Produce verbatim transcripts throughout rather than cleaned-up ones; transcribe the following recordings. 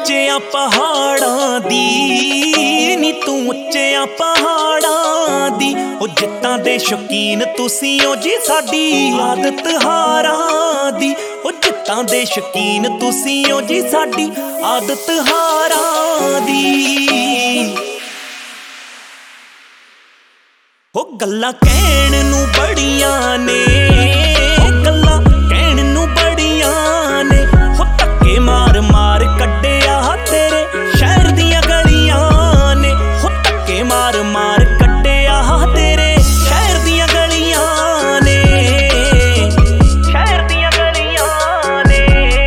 ਉੱਚਿਆਂ ਪਹਾੜਾਂ ਦੀ ਨੀ ਤੂੰ ਉੱਚਿਆਂ ਪਹਾੜਾਂ ਦੀ ਉਹ ਜਿੱਤਾਂ ਦੇ ਸ਼ੌਕੀਨ ਤੁਸੀਂ ਹੋ ਜੀ ਸਾਡੀ ਆਦਤ ਹਾਰਾਂ ਦੀ ਉਹ ਜਿੱਤਾਂ ਦੇ ਸ਼ੌਕੀਨ ਤੁਸੀਂ ਹੋ ਜੀ ਸਾਡੀ ਆਦਤ ਹਾਰਾਂ ਦੀ। ਉਹ ਗੱਲਾਂ ਕਹਿਣ ਨੂੰ ਬੜੀਆਂ ਨੇ ਗੱਲਾਂ ਕਹਿਣ ਨੂੰ ਬੜੀਆਂ ਨੇ ਹੋ ਧੱਕੇ ਮਾਰ ਮਾਰ ਕੱਢਿਆ ਤੇਰੇ ਸ਼ਹਿਰ ਦੀਆਂ ਗਲੀਆਂ ਨੇ ਹੋ ਧੱਕੇ ਮਾਰ ਮਾਰ ਕੱਢਿਆ ਤੇਰੇ ਸ਼ਹਿਰ ਦੀਆਂ ਗਲੀਆਂ ਨੇ ਸ਼ਹਿਰ ਦੀਆਂ ਗਲੀਆਂ ਨੇ।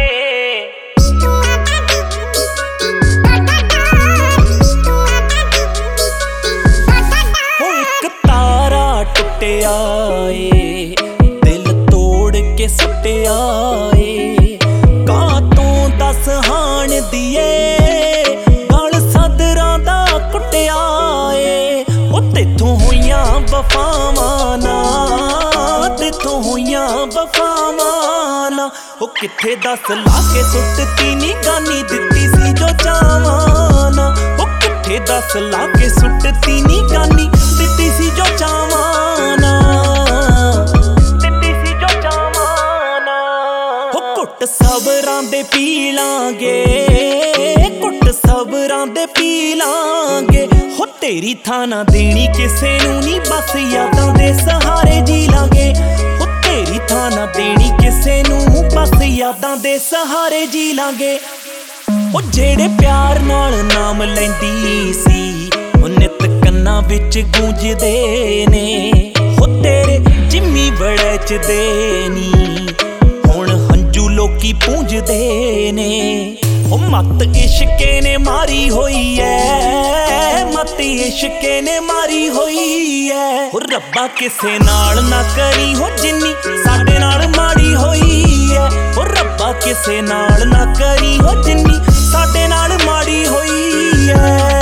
ਹੋ ਇੱਕ ਤਾਰਾ ਟੁੱਟਿਆ ਏ ਦਿਲ ਤੋੜ ਕੇ ਸੁੱਟਿਆ ਏ ਕਾਤੋਂ ਦੱਸ ਹਾਣ ਦੀਏ ਗਲ ਸਦਰਾਂ ਦਾ ਕੁੱਟਿਆ ਏ ਉਹ ਤੇਥੋਂ ਹੋਈਆਂ ਵਫਾਵਾਂ ਨਾ ਤੇਥੋਂ ਹੋਈਆਂ ਵਫਾਵਾਂ ਨਾ ਉਹ ਕਿੱਥੇ ਦੱਸ ਲਾ ਕੇ ਸੁੱਟਤੀ ਨੀ ਗਾਨੀ ਦਿੱਤੀ ਸੀ ਜੋ ਚਾਵਾਂ ਨਾ ਉਹ ਕਿੱਥੇ ਦੱਸ ਲਾ ਕੇ ਸੁੱਟਤੀ ਨੀ ਗਾਨੀ ਦਿੱਤੀ ਸੀ ਜੋ ਚਾਵਾਂ ਨਾ ਦਿੱਤੀ ਸੀ ਜੋ ਚਾਵਾਂ ਨਾ। ਉਹ ਘੁੱਟ ਸਬਰਾਂ ਦੇ ਪੀ ਲਾਂਗੇ ਘੁੱਟ ਸਬਰਾਂ ਦੇ ਪੀ ਲਾਂਗੇ ਹੋ ਤੇਰੀ ਥਾਂ ਨਾ ਦੇਣੀ ਕਿਸੇ ਨੂੰ ਨੀ ਬਸ ਯਾਦਾਂ ਦੇ ਸਹਾਰੇ ਜੀ ਲਾਂਗੇ ਹੋ ਤੇਰੀ ਥਾਂ ਨਾ ਦੇਣੀ ਕਿਸੇ ਨੂੰ ਬਸ ਯਾਦਾਂ ਦੇ ਸਹਾਰੇ ਜੀ ਲਾਂਗੇ। ਉਹ ਜਿਹੜੇ ਪਿਆਰ ਨਾਲ ਨਾਮ ਲੈਂਦੀ ਸੀ ਉਹ ਨਿੱਤ ਕੰਨਾਂ ਵਿੱਚ ਗੂੰਜਦੇ ਨੇ ਹੋ ਤੇਰੇ ਜਿੰਮੀ ਵੜਚਦੇ ਨੀ ਹੁਣ ਹੰਝੂ ਲੋਕੀ ਪੂੰਝਦੇ ਨੇ ਉਹ ਮੱਤ ਇਸ਼ਕੇ ਨੇ ਮਾਰੀ ਹੋਈ ਐ ਮੱਤ ਇਸ਼ਕੇ ਨੇ ਮਾਰੀ ਹੋਈ ਐ ਉਹ ਰੱਬਾ ਕਿਸੇ ਨਾਲ ਨਾ ਕਰੀ ਹੋ ਜਿੰਨੀ ਸਾਡੇ ਨਾਲ ਮਾੜੀ ਹੋਈ ਐ ਉਹ ਰੱਬਾ ਕਿਸੇ ਨਾਲ ਨਾ ਕਰੀ ਹੋ ਜਿੰਨੀ ਸਾਡੇ ਨਾਲ ਮਾੜੀ ਹੋਈ ਐ।